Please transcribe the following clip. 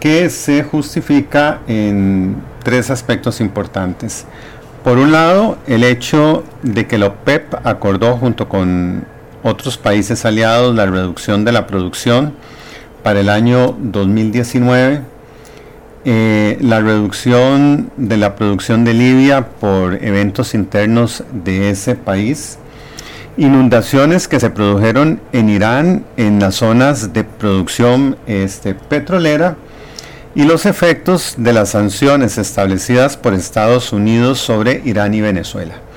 que se justifica en tres aspectos importantes. Por un lado, el hecho de que la OPEP acordó junto con otros países aliados la reducción de la producción para el año 2019, la reducción de la producción de Libia por eventos internos de ese país, inundaciones que se produjeron en Irán en las zonas de producción petrolera, y los efectos de las sanciones establecidas por Estados Unidos sobre Irán y Venezuela.